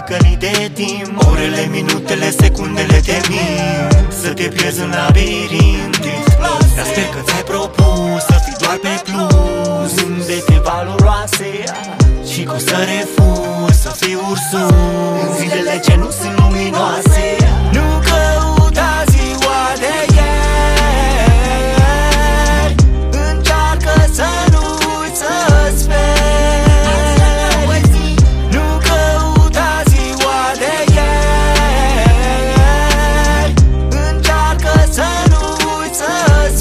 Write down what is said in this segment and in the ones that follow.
tâlcării de timp. Orele, minutele, secundele de mii, să te pierzi în labirint. Dar sper că ți-ai propus să fii doar pe plus, zâmbete valoroase și că o să refuzi să fii ursul în zilele ce nu sunt luminoase. Nu căuta ziua de ieri, încearcă să nu uiți să speri. Nu căuta ziua de ieri, încearcă să nu uiți să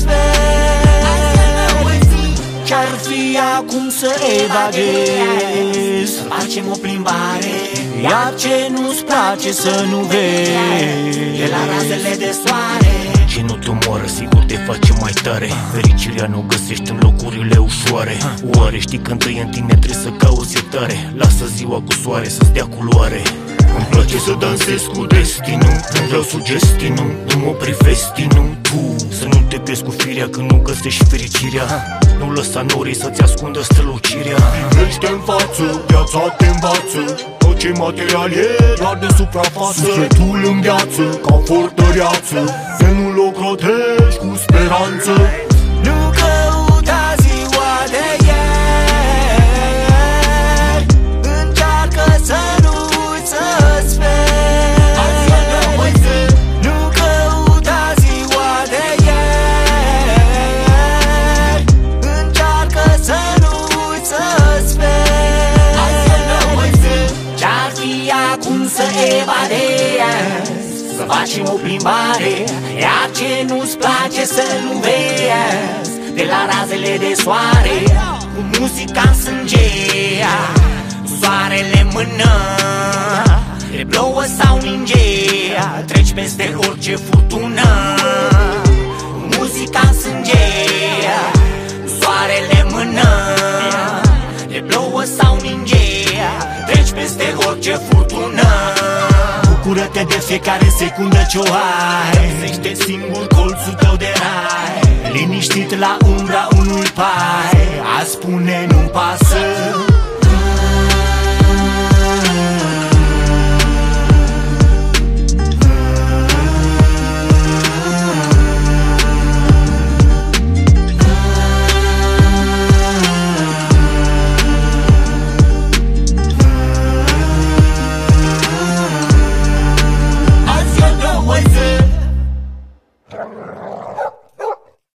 speri. Ce-ar fi acum să evadezi, să facem o plimbare, iar ce nu-ți place să nu vezi de la razele de soare. Ce nu te omoară, sigur te face mai tare. Fericirea nu găsești în locurile ușoare. Oare știi că întâi în tine trebuie să cauți iertare? Lasă ziua cu soare să-ți dea culoare. Îmi place să dansez cu destinul, nu vreau sugestii, nu mă privesc nu. Să nu te pierzi cu firea când nu găsești fericirea. Nu lăsa norii să-ți ascundă strălucirea. Privește în față, viața te învață, tot ce material e doar de suprafață. Sufletul în viață, ca fortăreață, să nu-l ocrotești cu speranță. Nu căuta ziua de ieri, încearcă să nu uiți să speri. Nu căuta ziua de ieri, încearcă să nu uiți să speri. Ce-ar fi acum să evadezi, să facem o plimbare, iar ce nu-ți place să nu vezi de la razele de soare. Cu muzica în sânge, soarele în mână, te plouă sau ninge, treci peste orice furtună. Cu muzica în sânge, soarele în mână, te plouă sau ninge, treci peste orice furtună. Bucură-te de fiecare secundă ce o ai, găsește singur colțul tău de rai, liniștit la umbra unui pai. A spune nu-mi pasă,